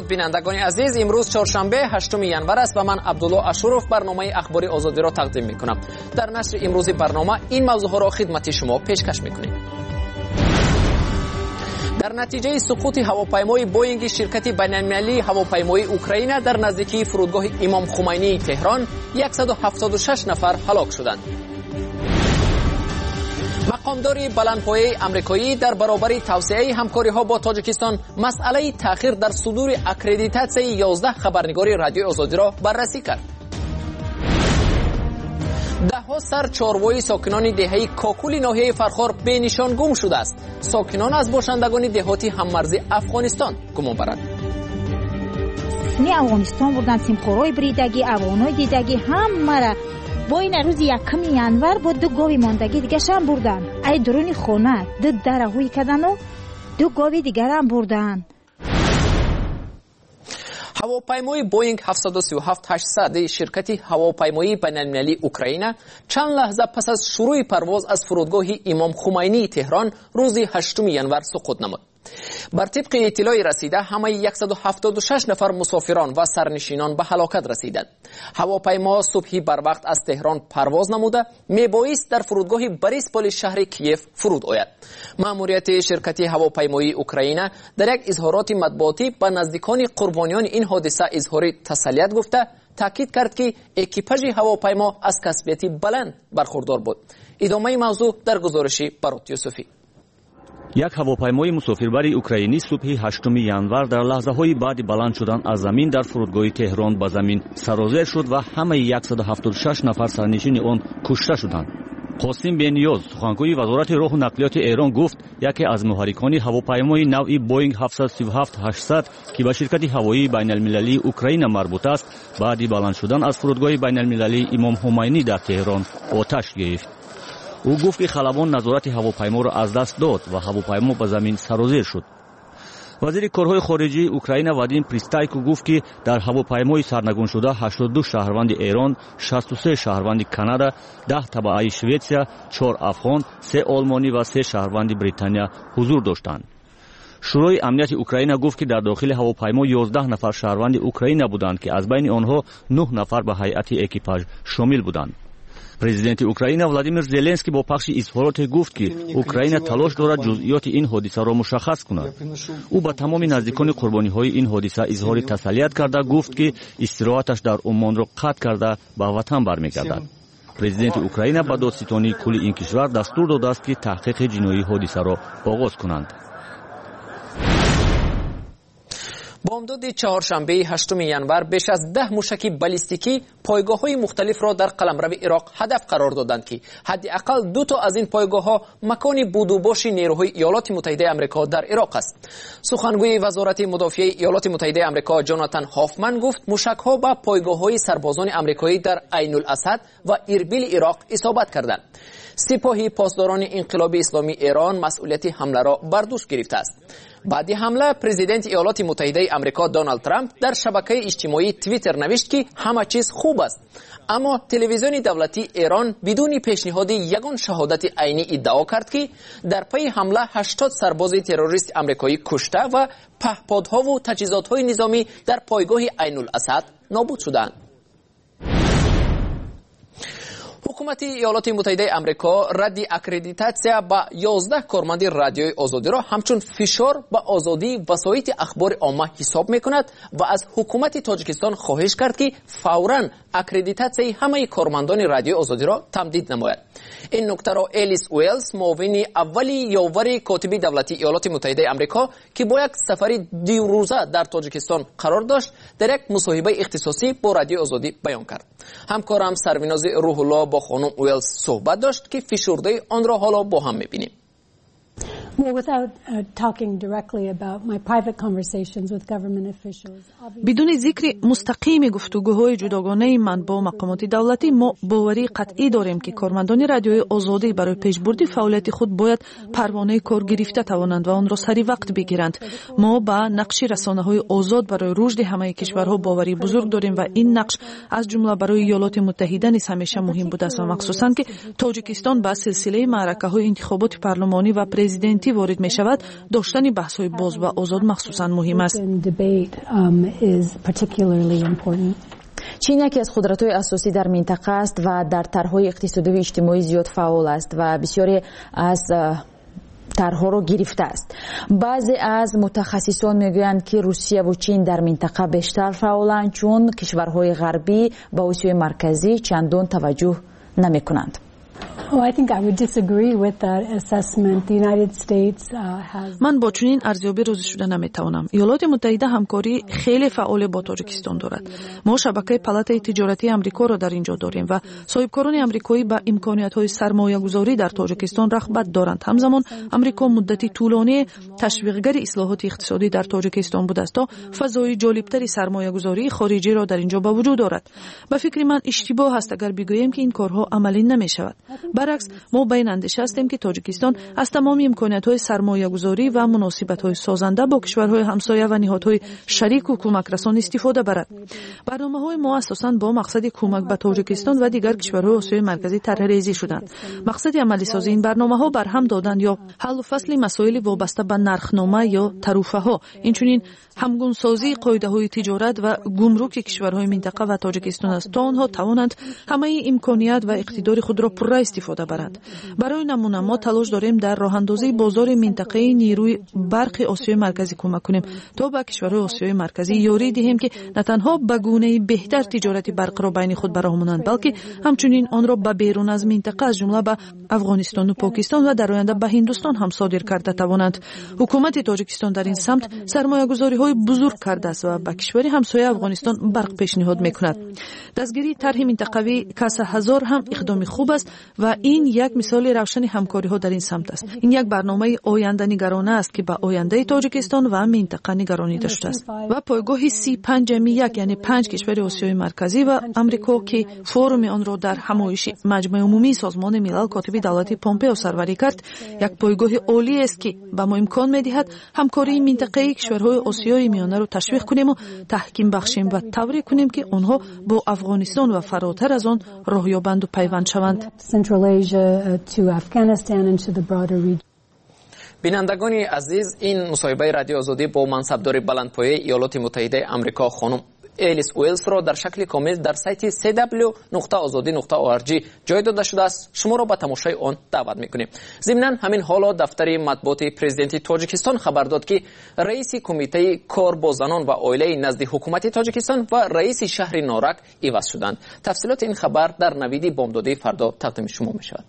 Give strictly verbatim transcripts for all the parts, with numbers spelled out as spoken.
بینندگان عزیز، امروز چهارشنبه هشتم ینور است و من عبدالله اشورف برنامه اخباری آزادی را تقدیم میکنم. در نشر امروزی برنامه این موضوع ها را خدمت شما پیشکش میکنیم. در نتیجه سقوط هواپیمای بوئینگ شرکت بین‌المللی هواپیمایی اوکراین در نزدیکی فرودگاه امام خمینی تهران صد و هفتاد و شش نفر هلاک شدند. مقامدار بلندپایه آمریکایی در برابر توسعه همکاری‌ها با تاجیکستان مسئله تأخیر در صدور اکریدیتاسیون یازده خبرنگاری رادیوی آزادی را بررسی کرد. ده‌ها سر چاروائی ساکنان دهه کاکول ناحیه فرخار به نشان گم شده است. ساکنان از باشندگان دهاتی هممرزی افغانستان گمان برند. نی افغانستان بودن سیمخورای بریدگی، افغانای دیدگی همه را با این روز یکم ینور با دو گاوی ماندگی دیگه شم بردن. ای درون خونه دو درهوی کردن و دو گاوی دیگر هم بردن. هواپیمای بوئینگ هفتصد و سی و هفت هشتصد شرکت هواپیمایی بین‌المللی اوکراین چند لحظه پس از شروع پرواز از فرودگاه امام خمینی تهران روز هشتم ینور سقوط نمود. بر طبق اطلاع رسیده همه صد و هفتاد و شش نفر مسافران و سرنشینان به هلاکت رسیدند. هواپیما صبحی بر وقت از تهران پرواز نموده میبایست در فرودگاه بریسپول شهر کیف فرود آید. ماموریت شرکت هواپیمایی اوکراین در یک اظهارات مطبوعاتی به نزدیکان قربانیان این حادثه اظهار تسلیت گفته تاکید کرد که اکیپاژ هواپیما از کسبیتی بلند برخوردار بود. ادامه موضوع در گزارش برات یوسفی. یک هواپیمای مسافربری اوکراینی صبح هشتم ینور در لحظه‌های بعد بلند شدن از زمین در فرودگاه تهران به زمین سرازیر شد و همه صد و هفتاد و شش نفر سرنشین آن کشته شدند. قاسم بنیاز سخنگوی وزارت راه و نقلیات ایران گفت یکی از محرکان هواپیمای نوعی بوئینگ هفتصد و سی و هفت هشتصد که به شرکت هوایی بین‌المللی اوکراین مربوط است بعد بلند شدن از فرودگاه بین‌المللی امام خمینی در تهران آتش گرفت. او گفت که خلبان نظارت هواپیما را از دست داد و هواپیما به زمین سرازیر شد. وزیر کارهای خارجه اوکراین وادیم پریستایکو گفت که در هواپیمای سرنگون شده هشتاد و دو شهروند ایران، شصت و سه شهروند کانادا، ده تبعه شویتسیا، چهار افغان، سه آلمانی و سه شهروند بریتانیا حضور داشتند. شورای امنیت اوکراین گفت که در داخل هواپیما یازده نفر شهروند اوکراین بودند که از بین آنها نه نفر به هیئت اکیپاژ شامل بودند. پرزیدنت اوکراین ولادیمیر زلنسکی با پخش اظهارات گفت که اوکراین تلاش دارد جزئیات این حادثه را مشخص کند. او به تمام نزدیکان قربانی‌های این حادثه اظهار تسلیت کرده گفت که استراحتش در عمان را قطع کرده به وطن برمیگردد. پرزیدنت اوکراین به دادستانی کل این کشور دستور داده است که تحقیق جنایی حادثه را آغاز کنند. بامداد چهارشنبه هشتم ینور بیش از ده موشک بالیستیکی پایگاه‌های مختلف را در قلمرو عراق هدف قرار دادند که حداقل دو تا از این پایگاه‌ها مکان بودوباش نیروهای ایالات متحده آمریکا در عراق است. سخنگوی وزارت مدافع ایالات متحده آمریکا جوناتان هافمن گفت موشک‌ها به پایگاه‌های سربازان آمریکایی در عین الاسد و اربیل عراق اصابت کردند. سپاه پاسداران انقلاب اسلامی ایران مسئولیت حمله را بر دوش گرفته است. بعد حمله پرزیدنت ایالات متحده آمریکا دونالد ترامپ در شبکه اجتماعی توییتر نوشت که همه چیز خوب است، اما تلویزیون دولتی ایران بدون پیشنهاد یگان شهادت عینی ادعا کرد که در پی حمله هشتاد سرباز تروریست آمریکایی کشته و پهپادها و تجهیزات‌های نظامی در پایگاه عین الاسد نابود شدند. حکومت ایالات متحده آمریکا رد اکریدیتاسیون با یازده کارمند رادیوی آزادی را همچون فشار به آزادی وسایط اخبار عامه حساب میکند و از حکومت تاجیکستان خواهش کرد که فوراً اکریدیتاسیون همه کارمندان رادیوی آزادی را تمدید نماید. این نکته را الیس ویلز معاون اولی یاور کاتب دولتی ایالات متحده آمریکا که با یک سفر دو روزه در تاجیکستان قرار داشت در یک مصاحبه اختصاصی با رادیوی آزادی بیان کرد. همکارم سربیناز روح الله با خانم ویلز صحبت داشت که فشرده آن را حالا با هم میبینیم. بدون ذکر مستقیم گفتگوهای جداگانه من با مقامات دولتی، ما باوری قطعی داریم که کارمندان رادیوی آزادی برای پیشبرد فعالیت خود باید پروانه کار گرفته توانند و آن را سری وقت بگیرند. ما با نقش رسانه‌های آزاد برای رشد همه کشورها باوری بزرگ داریم و این نقش از جمله برای ایالات متحده نیز همیشه مهم بوده است و مخصوصاً که تاجیکستان با سلسله معرکه‌های انتخابات پارلمانی و پرزیدنتی وقتی وارد می شود داشتن بحث های باز و آزاد مخصوصا مهم است. چین یکی از قدرت‌های اساسی در منطقه است و در طرح‌های اقتصادی و اجتماعی زیاد فعال است و بسیاری از طرح‌ها را گرفته است. بعضی از متخصصان میگویند که روسیه و چین در منطقه بیشتر فعالند چون کشورهای غربی به آسیای مرکزی چندان توجه نمی‌کنند. من با چنین ارزیابی راضی شده نمیتوانم. ایالات متحده همکاری خیلی فعال با تاجیکستان دارد. ما شبکه پالاتای تجارتی آمریکا را در اینجا داریم و صاحبکاران آمریکایی با امکانات‌های سرمایه‌گذاری در تاجیکستان رغبت دارند. همزمان آمریکا مدتی طولانی تشویقگر اصلاحات اقتصادی در تاجیکستان بوده است تا فضای جالبتری سرمایه‌گذاری خارجی را در اینجا به وجود دارد. به فکر من اشتباه است اگر بگوییم که این کارها عملی نمی‌شود. برعکس ما بین اندیشه هستیم که تاجیکستان از تمام امکانات‌های سرمایه‌گذاری و مناسبت‌های سازنده با کشورهای همسایه و نهادهای شریک و کمک‌رسان استفاده برد. برنامه‌های ما اساساً با مقصد کمک به تاجیکستان و دیگر کشورهای آسیای مرکزی طرح‌ریزی شدند. مقصد عملی سازی این برنامه‌ها برهم دادن یا حل و فصل مسائل وابسته به نرخنامه یا تعرفه‌ها، اینچنین همگونسازی قاعده‌های تجارت و گمرک کشورهای منطقه و تاجیکستان است تا آنها توانند همه امکانات و اقتدار خود را پررا استفاده برند. برای نمونه ما تلاش داریم در راه‌اندازی بازار منطقه‌ای نیروی برق آسیای مرکزی کمک کنیم تا به کشورهای آسیای مرکزی یاری دهیم که نه تنها به گونه‌ای بهتر تجارت برق را بین خود برآورند بلکه همچنین آن را به بیرون از منطقه از جمله به افغانستان و پاکستان و در آینده به هندوستان هم صادر کرده توانند. حکومت تاجیکستان در این سمت سرمایه‌گذاری‌های بزرگ کرده است و به کشور همسایه افغانستان برق پیشنهاد می‌کند. دستگیری طرح منطقوی کاس هزار هم اقدام خوب است و این یک مثال روشن همکاری‌ها در این سمت است. این یک برنامه آینده نگرانه است که به آینده تاجیکستان و منطقه نگرانیده شده است و پایگاه سی و پنج یک یعنی پنج کشور آسیای مرکزی و آمریکا که فورم آن را در همایش مجمع عمومی سازمان ملل کاتب دولت پومپئو سروری کرد، یک پایگاه عالی است که به ما امکان می‌دهد همکاری منطقه‌ای کشورهای آسیای میانه را تشویق کنیم و تحکیم بخشیم و توری کنیم که آنها با افغانستان و فراتر از آن راهیابند و پیوند شوند. بینندگان عزیز، این مصاحبه رادیو آزادی با منصبدار بلندپایه ایالات متحده آمریکا خانم الیس ویلز را در شکل کامل در سایت سی دبلیو نقطه آزادی نقطه او آر جی جای داده شده است. شما را به تماشای آن دعوت می‌کنیم. ضمناً همین حالا دفتر مطبوعات پرزیدنت تاجیکستان خبر داد که رئیس کمیته کار با زنان و عائله نزد حکومت تاجیکستان و رئیس شهر نارک عوض شدند. تفصیلات این خبر در نوید بامدادی فردا تقدیم شما می‌شود.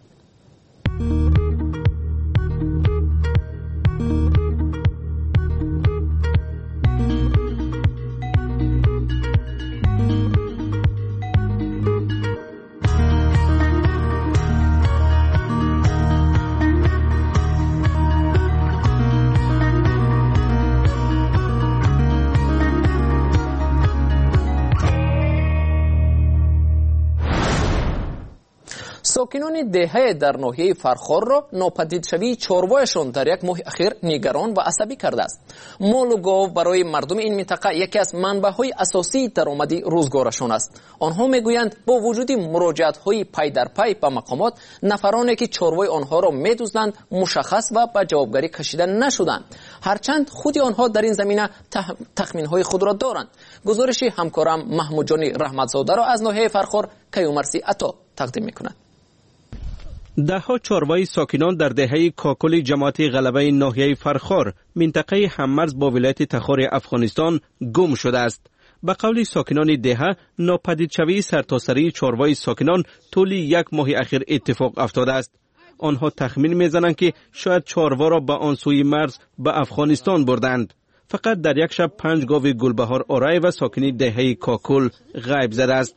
ساکنان دهه در ناحیه فرخار را ناپدید شوی چارواهشان در یک ماه اخیر نگران و عصبی کرده است. مال و گاو برای مردم این منطقه یکی از منبع‌های اساسی درآمدی روزگارشان است. آنها میگویند با وجود مراجعت‌های پی در پی به مقامات، نفرانی که چاروای آنها را می‌دزدند مشخص و به جوابگری کشیده نشدند، هرچند خود آنها در این زمینه تخمین‌های خود را دارند. گزارش همکارم محمود جان رحمتزاده را از ناحیه فرخار کیومرثی عطا تقدیم می‌کند. دهها چاروای ساکنان در دهه کاکل جماعت غلبه ناحیه فرخار منطقه هممرز با ولایت تخار افغانستان گم شده است. به قول ساکنان دهه، ناپدید شوی سرتاسری چاروای ساکنان طول یک ماه اخیر اتفاق افتاده است. آنها تخمین میزنند که شاید چاروا را به آن سوی مرز به افغانستان بردند. فقط در یک شب پنج گاو گلبهار آرای و ساکنی دهه کاکل غیب زده است.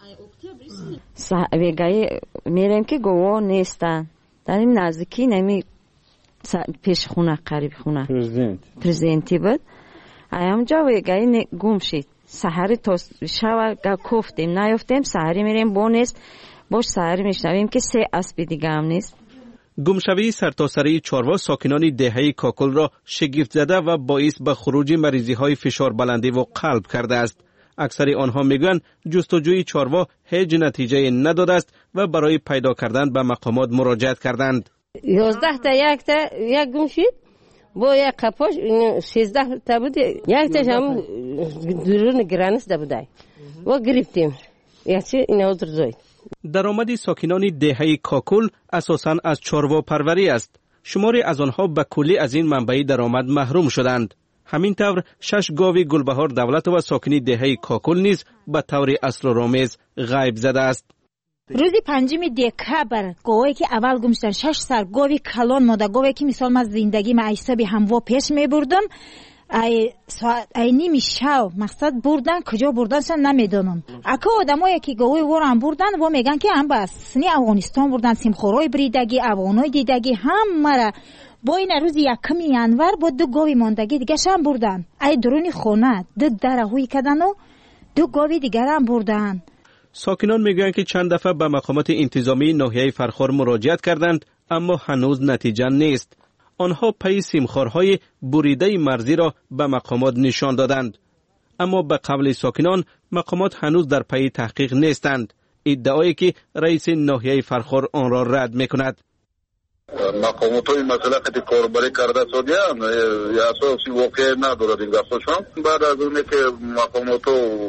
ویگای میریم که گواه نیستن در این نزدیکی نمی پیش خونه قریب خونه پرزیدنت پرزیدنتی بود همجا ویگای گم شد. سحری تا شب کفتیم نیفتیم، سحری میریم با نیست، باش سحری میشنویم که سه اسب دیگه هم نیست. گمشوی سرتاسری چاروا ساکنان دهه کاکل را شگفت زده و باعث به خروج مریضی های فشار بلندی و قلب کرده است. اکثر آنها میگویند جستجوی چاروا هیچ نتیجه نداده است و برای پیدا کردن به مقامات مراجعت کردند. یازده تا یک تا یک گم شد با یک قپاش سیزده تا بود، یک تاش هم درون گرانست بوده و گرفتیم یکی این اوتر زوی. درآمد ساکنان دهه کاکل اساساً از چاروا پروری است. شماری از آنها به کلی از این منبع درآمد محروم شدند. همین طور شش گاوی گلبهار دولت و ساکنی دهه کاکل نیز به طور اسرارآمیز غیب زده است. روزی پنجم دکبر گاوی که اول گم شدن شش سر گاوی کلان ماده گاوی که مثال من زندگی من حساب هموا پیش می بردم ای ساعت ای نیمی شب مقصد بردن کجا بردن سن نمیدونم. اکا آدمایی که گاوی ورم بردن و میگن که هم بس سنی افغانستان بردن سیمخورای بریدگی افغانای دیدگی هم را با این روز یکم ینور با دو گاوی ماندگی دیگه شم بردن. ای درونی خونه دو درهوی کردن و دو گاوی دیگر هم بردن. ساکنان میگویند که چند دفعه به مقامات انتظامی ناحیه فرخار مراجعت کردند اما هنوز نتیجه نیست. آنها پی سیمخوارهای بریده مرزی را به مقامات نشان دادند اما به قول ساکنان مقامات هنوز در پی تحقیق نیستند، ادعایی که رئیس ناحیه فرخار آن را رد میکند. مقامات های مسئله که کاربری کرده شدیان یا اساسی واقع ندارد این دستشان. بعد از اونه که مقامات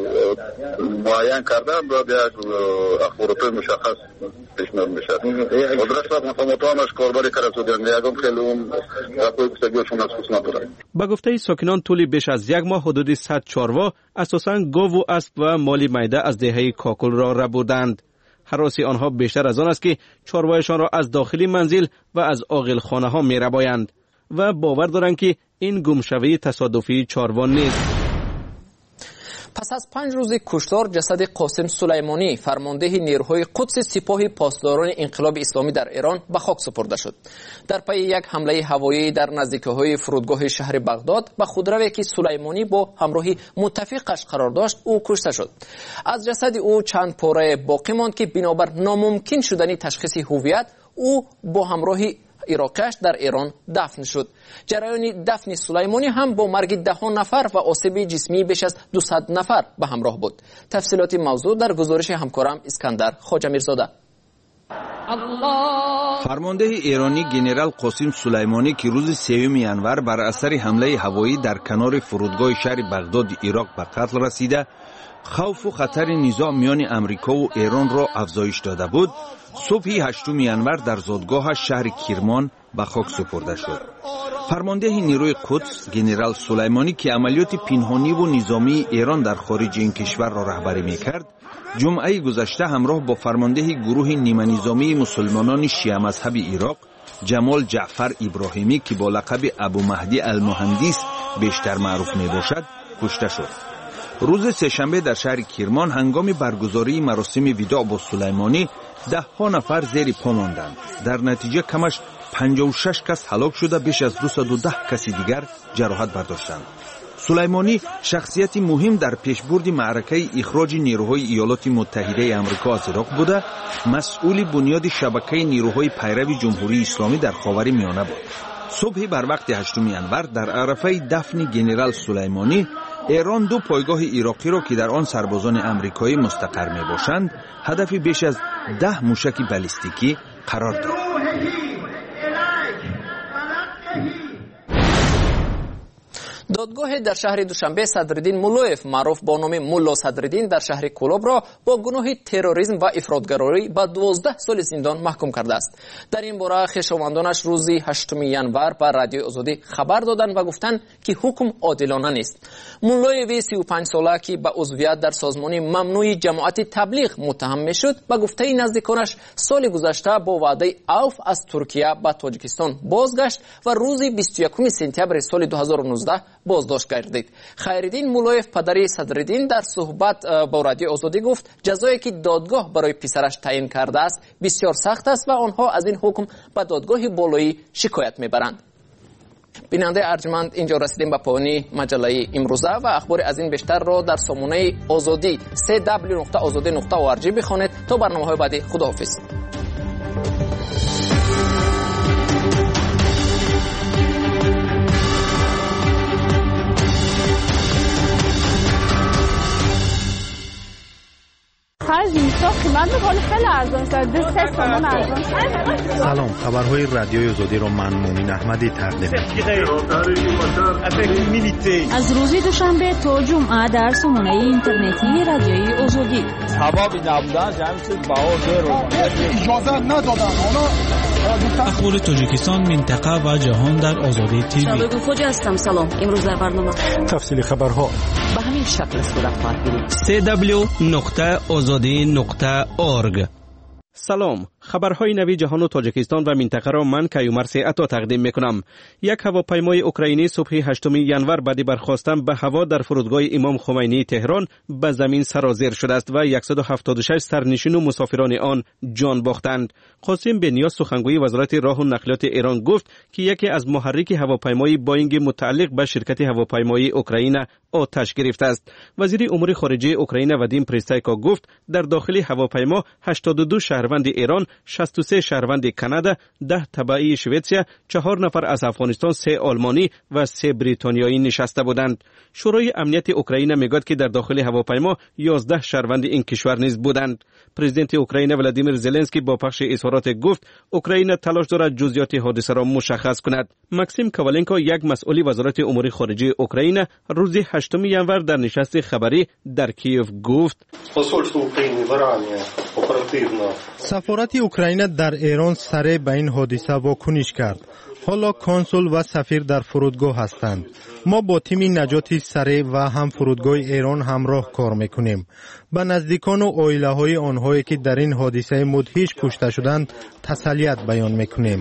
معین کردن باید یک اخبارات مشخص پیشنهاد میشد. مدرسه مقامات همش کاربری کرده شدیان یکم خیلی اون رقوی گفتگیشون از خصوص ندارد. به گفته ساکنان طول بیش از یک ماه حدود صد چاروا اساساً گاو و اسب و مالی میده از دهه کاکل را ربودند. هراسی آنها بیشتر از آن است که چاروایشان را از داخلی منزل و از عاقل خانه ها می ربایند و باور دارند که این گمشوی تصادفی چاروا نیست. پس از پنج روز کشتار جسد قاسم سلیمانی فرمانده نیروهای قدس سپاه پاسداران انقلاب اسلامی در ایران به خاک سپرده شد. در پی یک حمله هوایی در نزدیکی‌های فرودگاه شهر بغداد به خودرویی که سلیمانی با همراهی متفقش قرار داشت او کشته شد. از جسد او چند پاره باقی ماند که بنابر ناممکن شدنی تشخیص هویت او با همراهی عراقیش در ایران دفن شد. جریان دفن سلیمانی هم با مرگ ده نفر و آسیب جسمی بیش از دویست نفر به همراه بود. تفصیلات موضوع در گزارش همکارم اسکندر خواجه میرزاده. فرمانده ایرانی گنرال قاسم سلیمانی که روز سوم ینور بر اثر حمله هوایی در کنار فرودگاه شهر بغداد عراق به قتل رسیده، خوف و خطر نزاع میان امریکا و ایران را افزایش داده بود، صبح هشتم ینور در زادگاه شهر کرمان به خاک سپرده شد. فرمانده نیروی قدس گنرال سلیمانی که عملیات پنهانی و نظامی ایران در خارج این کشور را رهبری میکرد، جمعه گذشته همراه با فرمانده گروه نیمه نظامی مسلمانان شیعه مذهب عراق جمال جعفر ابراهیمی که با لقب ابو مهدی المهندس بیشتر معروف می باشد کشته شد. روز سه‌شنبه در شهر کرمان هنگام برگزاری مراسم وداع با سلیمانی ده ها نفر زیر پا ماندند. در نتیجه کمش پنجاه و شش کس هلاک شده، بیش از دویست و ده کسی دیگر جراحت برداشتند. سلیمانی شخصیت مهم در پیشبرد معرکه اخراج نیروهای ایالات متحده آمریکا از عراق بوده، مسئول بنیاد شبکه نیروهای پیرو جمهوری اسلامی در خاورمیانه بود. صبح بر وقت هشتم ینور در عرفه دفن گنرال سلیمانی، ایران دو پایگاه عراقی را که در آن سربازان آمریکایی مستقر می باشند هدف بیش از ده موشک بالستیکی قرار داد. دادگاه در شهر دوشنبه صدرالدین مولویف معروف با نام ملا صدرالدین در شهر کولاب را با گناه تروریسم و افراطگرایی به دوازده سال زندان محکوم کرده است. در این باره خویشاوندانش روز هشتم ینور به رادیوی آزادی خبر دادند و گفتند که حکم عادلانه نیست. مولویف سی و پنج ساله که به عضویت در سازمان ممنوع جماعت تبلیغ متهم میشد به گفته نزدیکانش سال گذشته با وعده عفو از ترکیه به تاجیکستان بازگشت و روز بیست و یکم سپتامبر سال دو هزار و نوزده بازداشت گردید. خیرالدین مولویف پدری صدرالدین در صحبت با رادیو آزادی گفت جزایی که دادگاه برای پسرش تعیین کرده است بسیار سخت است و آنها از این حکم به دادگاه بالایی شکایت میبرند. بیننده ارجمند، اینجا رسیدیم به پایان مجله امروزه و اخبار از این بیشتر را در سامانه آزادی سه دبلیو نقطه آزادی نقطه او ار جی بخوانید. تا برنامه‌های بعدی، خداحافظ. Hi جینس‌ها قیمت ولی خیلی ارزان شده. دو سه تومن ارزان شده. سلام، خبرهای رادیوی آزادی رو من مومن احمدی تقدیم می‌کنم. از روز دوشنبه تا جمعه در سامانه اینترنتی رادیوی آزادی. ثوابی نبودن جمع شد باور اجازه ندادن. اخبار تاجیکستان، منطقه و جهان در آزادی تیوی. شبگو خوجا هستم. سلام. امروز در برنامه تفصیل خبرها به همین شکل صورت خواهد گرفت. سی دبلیو نقطه آزادی نقطه اورگ. سلام، خبرهای نوی جهان و تاجیکستان و منطقه را من کیومرث عطا تقدیم میکنم. یک هواپیمای اوکراینی صبح هشتم ژانویه بعد برخاستن به هوا در فرودگاه امام خمینی تهران به زمین سرازیر شده است و صد و هفتاد و شش سرنشین و مسافران آن جان باختند. قاسم بنیاز سخنگوی وزارت راه و نقلیات ایران گفت که یکی از محرک هواپیمای بوئینگ متعلق به شرکت هواپیمایی اوکراین آتش گرفته است. وزیر امور خارجه اوکراین وادیم پریستایکو گفت در داخل هواپیما هشتاد و دو شهروند ایران، شصت و سه شهروند کانادا، ده تبعی شوئدیا، چهار نفر از افغانستان، سه آلمانی و سه بریتانیایی نشسته بودند. شورای امنیت اوکراین میگوید که در داخل هواپیما یازده شهروند این کشور نیز بودند. پرزیدنت اوکراین ولادیمیر زلنسکی با پخش اظهارات گفت اوکراین تلاش دارد جزئیات حادثه را مشخص کند. ماکسیم کوالنکو، یک مسئول وزارت امور خارجه اوکراین، روز هشتم ژانویه در نشست خبری در کیف گفت سفارت اوکراین در ایران سریع به این حادثه واکنش کرد. حالا کنسول و سفیر در فرودگاه هستند. ما با تیم نجات سریع و هم فرودگاه ایران همراه کار میکنیم. به نزدیکان و عائله های آنهایی که در این حادثه مدهش کشته شدند تسلیت بیان میکنیم.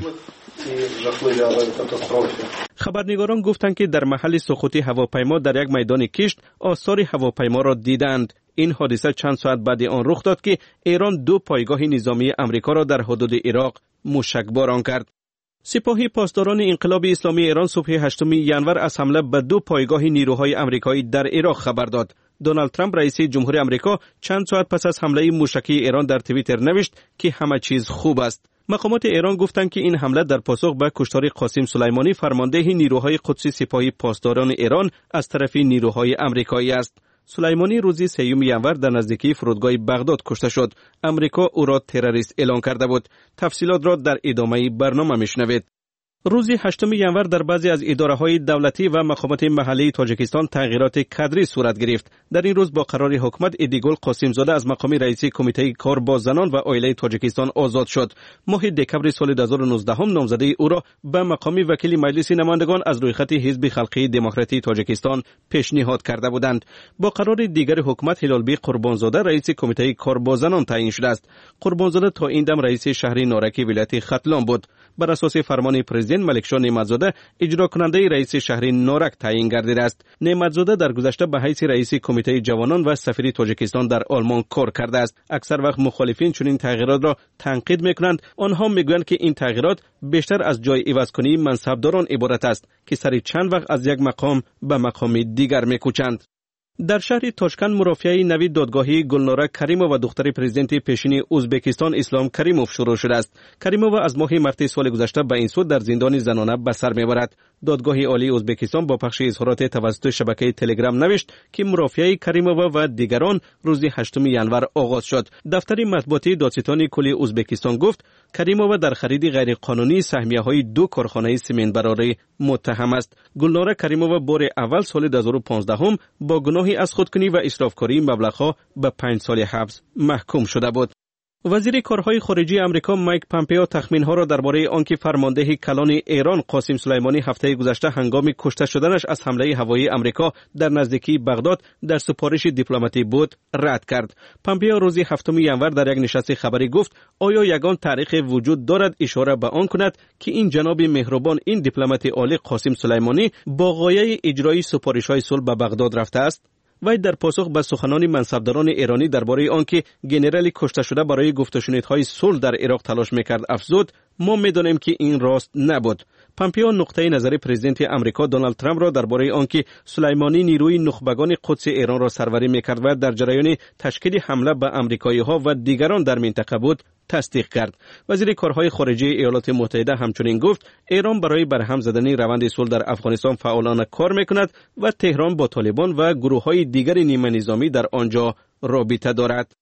خبرنگاران گفتند که در محل سقوط هواپیما در یک میدان کشت آثار هواپیما را دیدند. این حادثه چند ساعت بعد آن رخ داد که ایران دو پایگاه نظامی آمریکا را در حدود عراق موشکباران کرد. سپاه پاسداران انقلاب اسلامی ایران صبح هشتم ژانویه از حمله به دو پایگاه نیروهای آمریکایی در عراق خبر داد. دونالد ترامپ رئیس جمهوری آمریکا چند ساعت پس از حمله موشکی ایران در توییتر نوشت که همه چیز خوب است. مقامات ایران گفتند که این حمله در پاسخ به کشتار قاسم سلیمانی فرمانده نیروهای قدسی سپاه پاسداران ایران از طرف نیروهای آمریکایی است. سلیمانی روز سیوم ژانویه در نزدیکی فرودگاه بغداد کشته شد. آمریکا او را تروریست اعلام کرده بود. تفصیلات را در ادامه برنامه میشنوید. روز هشتم ژانویه در بعضی از اداره‌های دولتی و مقامات محلی تاجیکستان تغییرات کادری صورت گرفت. در این روز با قرار حکومت ادیگل قاسم زاده از مقام رئیس کمیته کار با زنان و عائله تاجیکستان آزاد شد. ماه دکمبر سال دو هزار و نوزده هم نامزدی او را به مقام وکیل مجلس نمایندگان از روی خط حزب خلقی دموکراتی تاجیکستان پیشنهاد کرده بودند. با قرار دیگر حکومت هلالبی قربانزاده رئیس کمیته کار با زنان تعیین شده است. قربانزاده تا این دم رئیس شهر نارکی ولایت ختلان بود. بر اساس فرمان پرزیدنت ملکشاه نعمتزاده اجرا کننده رئیس شهر نارک تعیین گردیده است. نعمتزاده در گذشته به حیث رئیس کمیته جوانان و سفیر تاجیکستان در آلمان کار کرده است. اکثر وقت مخالفین چنین تغییرات را تنقید میکنند. آنها میگویند که این تغییرات بیشتر از جای عوض کنی منصبداران عبارت است که سری چند وقت از یک مقام به مقام دیگر میکوچند. در شهر تاشکند مرافعه نوی دادگاهی گلناره کریموف و دختر پرزیدنت پیشین ازبکستان اسلام کریموف شروع شده است. کریموف از ماه مارس سال گذشته به این سو در زندان زنانه به سر میبرد. دادگاه عالی ازبکستان با پخش اظهارات توسط شبکه تلگرام نوشت که مرافعه کریموف و دیگران روز هشتم ژانویه آغاز شد. دفتر مطبوعاتی دادستان کلی ازبکستان گفت کریموف در خرید غیرقانونی سهمیه‌های دو کارخانه سمنت براری متهم است. گلناره کریموف بار اول سال دو هزار و پانزده هم با گناهی از خودکنی و اسرافکاری مبلغ‌ها به پنج سال حبس محکوم شده بود. وزیر کارهای خارجه آمریکا مایک پامپئو تخمین‌ها را درباره آنکه فرمانده کلان ایران قاسم سلیمانی هفته گذشته هنگام کشته شدنش از حمله هوایی آمریکا در نزدیکی بغداد در سپارش دیپلماتی بود رد کرد. پامپئو روز هفتم ژانویه در یک نشست خبری گفت آیا یگان تاریخ وجود دارد اشاره به آن کند که این جناب مهربان این دیپلمات عالی قاسم سلیمانی با غایه اجرای سپارش‌های صلح به بغداد رفته است؟ وی در پاسخ به سخنان منصبداران ایرانی درباره آنکه ژنرال کشته شده برای گفتگوهای صلح در عراق تلاش میکرد افزود ما میدانیم که این راست نبود. پامپئو نقطه نظر پرزیدنت آمریکا دونالد ترامپ را درباره آنکه سلیمانی نیروی نخبگان قدس ایران را سروری میکرد و در جریان تشکیل حمله به آمریکایی‌ها و دیگران در منطقه بود تصدیق کرد. وزیر کارهای خارجه ایالات متحده همچنین گفت ایران برای برهم زدن روند صلح در افغانستان فعالانه کار میکند و تهران با طالبان و گروه‌های دیگر نیمه نظامی در آنجا رابطه دارد.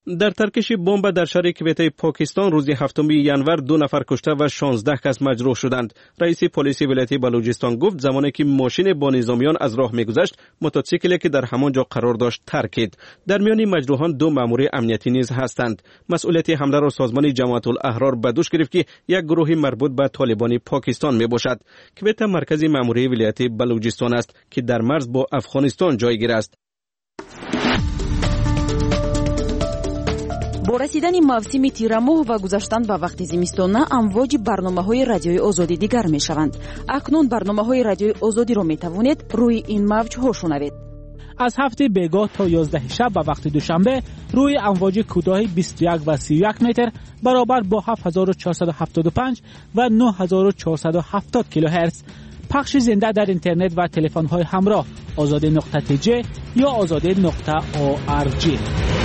در ترکش بمب در شهر کویته پاکستان روز هفتم ژانویه دو نفر کشته و شانزده کس مجروح شدند. رئیس پلیس ولایت بلوچستان گفت زمانی که ماشین با نظامیان از راه میگذشت، موتورسیکلی که در همان جا قرار داشت ترکید. در میان مجروحان دو مأمور امنیتی نیز هستند. مسئولیت حمله را سازمان جماعت الاحرار به دوش گرفت که یک گروه مربوط به طالبان پاکستان میباشد. کویته مرکزی مأموری ولایت بلوچستان است که در مرز با افغانستان جایگیر است. با رسیدن موسم تیرماه و گذشتن به وقت زمستانه امواج برنامه‌های رادیوی آزادی دیگر می‌شوند. اکنون برنامه‌های رادیوی آزادی را می‌توانید روی این موج‌ها شنوید. از هفته بیگاه تا یازده شب به وقت دوشنبه روی امواج کوتاه بیست و یک و سی و یک متر برابر با هفت هزار و چهارصد و هفتاد و پنج و نه هزار و چهارصد و هفتاد کیلوهرتز پخش زنده در اینترنت و تلفن‌های همراه آزادی نقطه تی جی یا آزادی نقطه او آر جی.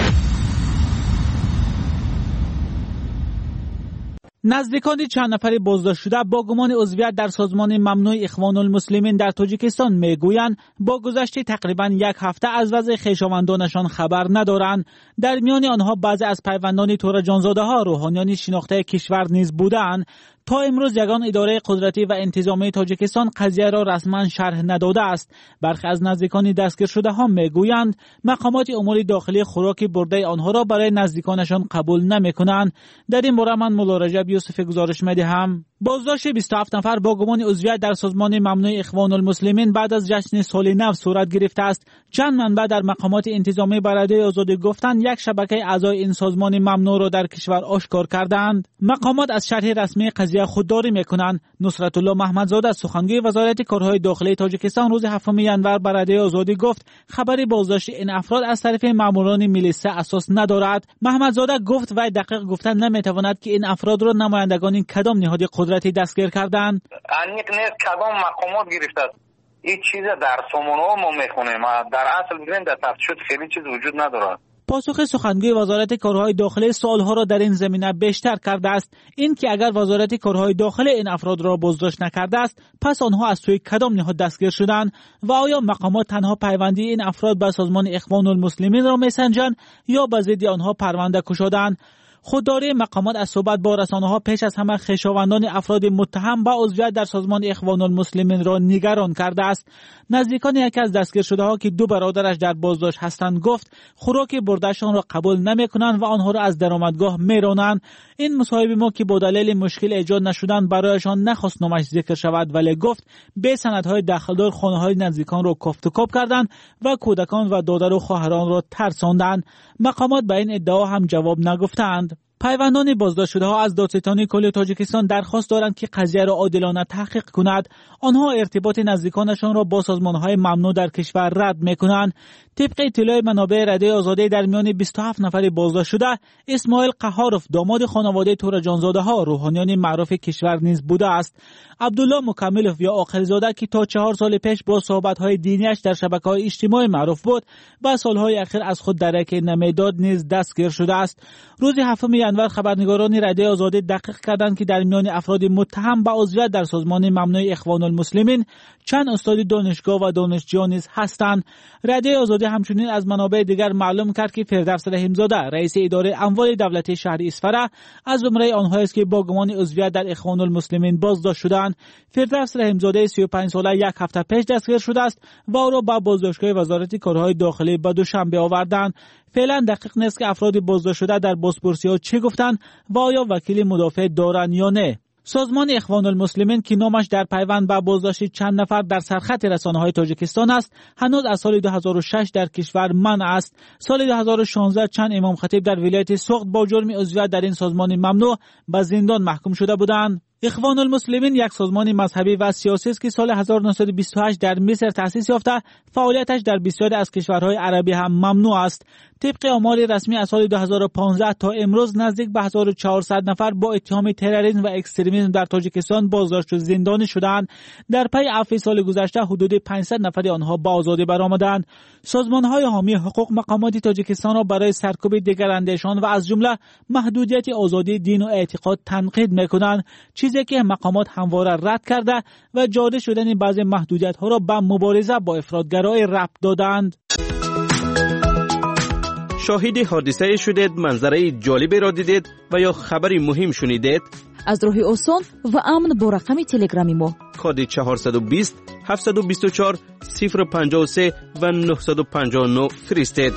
نزدیکان چند نفر بازداشت شده با گمان عضویت در سازمان ممنوع اخوان المسلمین در تاجیکستان میگویند با گذشت تقریبا یک هفته از وضع خویشاوندانشان خبر ندارند. در میان آنها بعضی از پیوندان تور جانزاده ها روحانیان شناخته کشور نیز بودند. تا امروز یگان اداره قدرتی و انتظامی تاجیکستان قضیه را رسما شرح نداده است. برخی از نزدیکان دستگیر شده ها میگویند مقامات امور داخلی خوراک برده آنها را برای نزدیکانشان قبول نمیکنند. در این باره من مولا رجب یوسف گزارش میدهم. بازداشت بیست و هفت نفر با گمان عضویت در سازمان ممنوع اخوان المسلمین بعد از جشن سال نو صورت گرفته است. چند منبع در مقامات انتظامی برای آزادی گفتند یک شبکه اعضای این سازمان ممنوع را در کشور آشکار کردند. مقامات از شرح رسمی قضیه خودداری میکنند. نصرت الله محمدزاده سخنگوی وزارت کارهای داخلی تاجیکستان روز هفتم ژانویه برای آزادی گفت خبری بازداشت این افراد از طرف ماموران میلیسا اساس ندارد. محمدزاده گفت و دقیق گفتن نمیتواند که این افراد را نمایندگان کدام نهاد قدرتی دستگیر کردند. انیک نیست کدام مقامات گرفته است. این چیز در سامانه‌ها ما میخونیم. در اصل ببین در تفتیشات خیلی چیز وجود ندارد. پاسخ سخنگوی وزارت کارهای داخلی سوالها را در این زمینه بیشتر کرده است. این که اگر وزارت کارهای داخلی این افراد را بازداشت نکرده است پس آنها از سوی کدام نهاد دستگیر شدند و آیا مقامات تنها پیوندی این افراد به سازمان اخوان المسلمین را میسنجند یا به ضد آنها پرونده گشودند؟ خودداری مقامات از صحبت با رسانه‌ها پیش از همه خویشاوندان افراد متهم به عضویت در سازمان اخوان المسلمین را نگران کرده است. نزدیکان یکی از دستگیر شده ها که دو برادرش در بازداشت هستند گفت خوراک بردهشان را قبول نمی‌کنند و آنها را از درآمدگاه می‌رانند. این مصاحبه ما که با دلیل مشکل ایجاد نشدن برایشان نخواست نامش ذکر شود ولی گفت به سندهای داخلدار خانه‌های نزدیکان را کفت و کاپ کردند و کودکان و دادر و خواهران را ترساندند. مقامات به این ادعا هم جواب نگفتند. پیوندان بازداشت شده ها از دادستانی کل تاجیکستان درخواست دارند که قضیه را عادلانه تحقیق کند. آنها ارتباط نزدیکانشان را با سازمان‌های ممنوع در کشور رد می‌کنند. طبق اطلاع منابع رادیو آزادی در میان بیست و هفت نفر بازداشت شده اسماعیل قهاروف داماد خانواده تور جانزاده ها روحانیان معروف کشور نیز بوده است. عبدالله مکملوف یا عاقل‌زاده که تا چهار سال پیش با صحبت‌های دینیش در شبکه‌های اجتماعی معروف بود و سال‌های اخیر از خود درک نمیداد نیز دستگیر شده است. روز هفتم ژانویه خبرنگاران رادیو آزادی دقیق کردند که در میان افراد متهم به عضویت در سازمان ممنوع اخوان المسلمین چند استاد دانشگاه و دانشجویان نیز هستند. رادیو آزادی همچنین از منابع دیگر معلوم کرد که فردوس رحیمزاده رئیس اداره اموال دولتی شهر اصفهان از زمره آنهایی است که با گمان عضویت در اخوان المسلمین بازداشت شدند. فردوس رحیمزاده سی و پنج ساله یک هفته پیش دستگیر شده است و او را به بازداشتگاه وزارت کارهای داخلی به دوشنبه آوردند. فعلا دقیق نیست که افراد بازداشت شده در بازپرسی‌ها چه گفتند و آیا وکیل مدافع دارند یا نه. سازمان اخوان المسلمین که نامش در پیوند به بازداشت چند نفر در سرخط رسانه‌های تاجیکستان است هنوز از سال دو هزار و شش در کشور منع است. سال دو هزار و شانزده چند امام خطیب در ولایت سوخت با جرم عضویت در این سازمان ممنوع به زندان محکوم شده بودند. اخوان المسلمین یک سازمان مذهبی و سیاسی است که سال هزار و نهصد و بیست و هشت در مصر تأسیس یافته. فعالیتش در بسیاری از کشورهای عربی هم ممنوع است. طبق آمار رسمی از سال دو هزار و پانزده تا امروز نزدیک به هزار و چهارصد نفر با اتهام تروریسم و اکستریمیسم در تاجیکستان بازداشت و زندانی شدند. در پی عفو سال گذشته حدود پانصد نفر آنها به آزادی برآمدند. سازمان‌های حامی حقوق مقامات تاجیکستان را برای سرکوب دگراندیشان و از جمله محدودیت آزادی دین و اعتقاد تنقید می‌کنند، چیزی که مقامات همواره رد کرده و جاری شدن بعضی محدودیت‌ها را به مبارزه با افراطگرایی ربط دادند. شاهد حادثه شدید، منظره جالبی را دیدید و یا خبری مهم شنیدید؟ از راه آسان و امن با رقم تلگرامی ما کد چهارصد و بیست هفتصد و بیست و چهار صفر پنجاه و سه و نهصد و پنجاه و نه فرستید.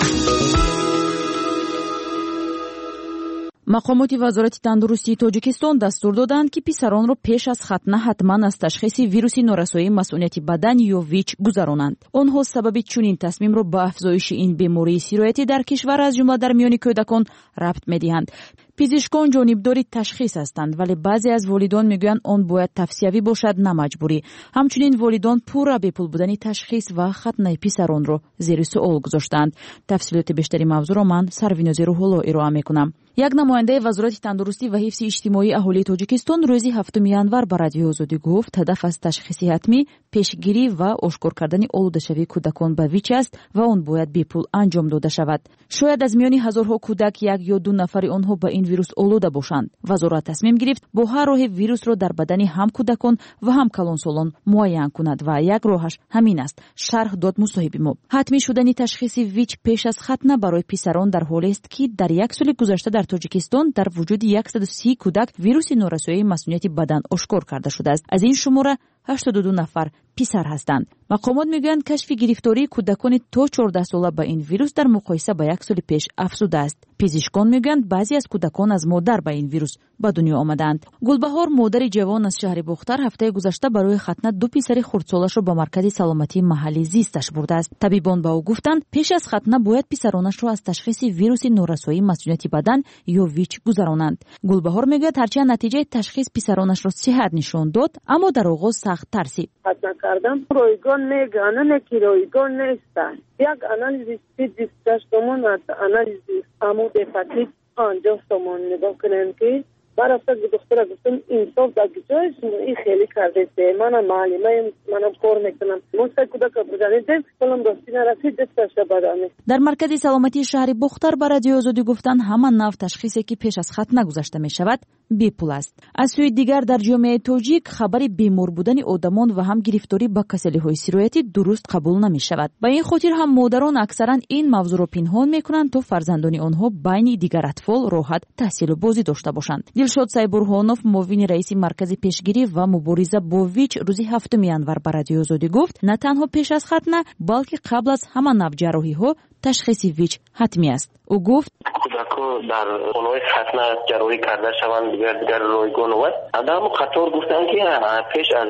مقامات وزارت تندرستی تاجیکستان دستور دادند که پسران را پیش از ختنه حتما از تشخیص ویروس نورسایی مسئولیت بدن یا ویچ گذرانند. آنها سبب چنین تصمیم را به افزایش این بیماری سرایتی در کشور از جمله در میان کودکان ربط می‌دهند. پزشکان جانبدار تشخیص هستند، ولی بعضی از والدان میگویند آن باید توصیوی باشد نه مجبوری. همچنین والدان پورا به پول بودن تشخیص و ختنه پسران را زیر سوال گذاشتند. تفصیلات بیشتری موضوع را من سرویناز روح‌الله ارائه میکنم. یک نماینده وزارت تندرستی و حفظ اجتماعی اهالی تاجیکستان روز هفتم ینور به رادیو آزادی گفت هدف از تشخیص حتمی پیشگیری و آشکار کردن آلوده‌شوی کودکان به ویچ است و آن باید بی پول انجام داده شود. شاید از میان هزارها کودک یک یا دو نفر آنها به این ویروس آلوده باشند. وزارت تصمیم گرفت با هر راه ویروس را در بدن هم کودکان و هم کلانسالان معاین کند و یک راهش همین است. شرح داد مصاحب ما. حتمی شدن تشخیص ویچ پیش از ختنه برای پسران در حالی است که در یک سال گذشته در تاجیکستان در وجود صد و سی کودک ویروس نورسایی مسئولیت بدن آشکار کرده شده است. از این شماره هشتاد و دو نفر پسر هستند. مقامات میگویند کشف گرفتاری کودکان تا چهارده ساله با این ویروس در مقایسه با یک سال پیش افزوده است. پزشکان میگویند بعضی از کودکان از مادر با این ویروس به دنیا آمدند. گلبهار مادر جوان از شهر بختر هفته گذشته برای ختنه دو پسر خردسالش را به مرکز سلامتی محلی زیستش برده است. طبیبان به او گفتند پیش از ختنه باید پسرانش را از تشخیص ویروس نورسایی مسئولیت بدن یا ویچ گذرانند. گلبهار میگوید هرچند نتیجه تشخیص پسرانش را صحت نشان داد، اما در آغاز سخت ترسید. کردم رایگان میگن که رایگان نیستن. یک آنالیز سیدیس داشتمون از آنالیز عمود هپاتیت آنجا سامان نگاه کنن که برای افتا دکتر گفتم انصاف در گجایش این خیلی کرده ده من معلمه منم کار میکنم موسیقی کودک بزنید کلم راستی نرسید دستش بدانه. در مرکز سلامتی شهر بختر به رادیو آزادی گفتند همان نوع تشخیصی که پیش از ختنه گذاشته می شود بی پول است. از سوی دیگر در جامعه تاجیک خبر بیمار بودن آدمان و هم گرفتاری با کسلی‌های سرایتی درست قبول نمی شود. با این خاطر هم مادران اکثرا این موضوع را پنهان میکنند تا فرزندان آنها بین دیگر اطفال راحت تحصیل و بازی داشته باشند. دلشاد سایبورهانوف معاون رئیس مرکز پیشگیری و مبارزه با ویچ روز هفتم ینور به رادیو آزادی گفت نه تنها پیش از ختنه بلکه قبل از همان نوع جراحی ها تشخیص ویچ حتمی است. او گفت کودک‌ها در خانه‌های ختنه جراحی کرده شوند دیگر دیگر رایگان و در قطار گفتن که پیش از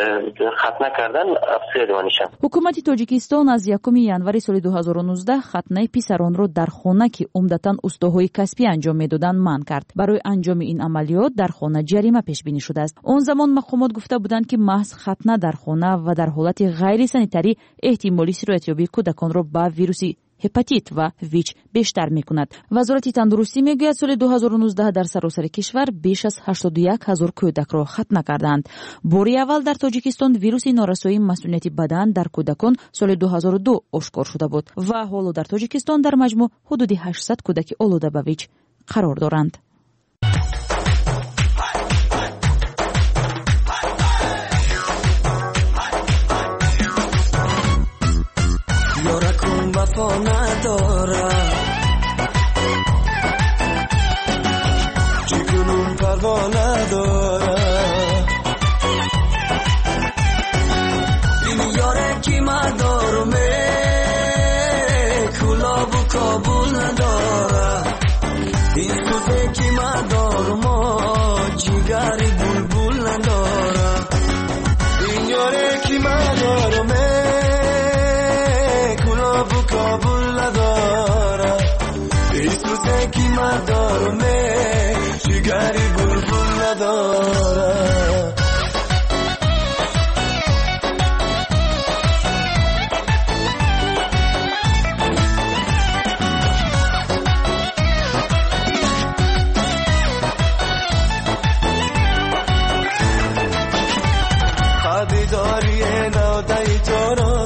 ختنه کردن افزایش دانشم. حکومت تاجیکستان از یکم ینور سال دو هزار و نوزده ختنه پسران را در خانه که عمدتاً استاهای کسبی انجام میدادند منع کرد. برای انجام این عملیات در خانه جریمه پیش بینی شده است. آن زمان مقامات گفته بودند که محض ختنه در خانه و در حالت غیر سانیتری احتمالی سرایت‌یابی کودکان را با ویروس هپاتیت و ویچ بیشتر میکند. وزارت تندرستی میگوید سال دو هزار و نوزده در سراسر کشور بیش از هشتاد و یک هزار کودک را ختنه کردند. باری اول در تاجیکستان ویروس نورسایی مسئولیت بدن در کودکان سال دو هزار و دو آشکار شده بود و حالا در تاجیکستان در مجموع حدود هشتصد کودک آلوده به ویچ قرار دارند. وفا ندارم چگونم پروا ندارم این یاره کی مدارمه کلاب و کابل ندارم این سوزه کی مدارم جیگری بلبل ندارم این یاره کی مدارمه کابل ندارم ایسوسه کی مدارمه جگری بلبل ندارم خبیداری نودهی تاران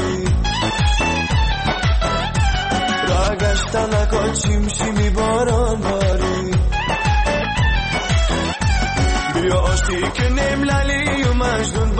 نکن شیم شیمی باران باری بیا آشتی که نیم لالی و مجنون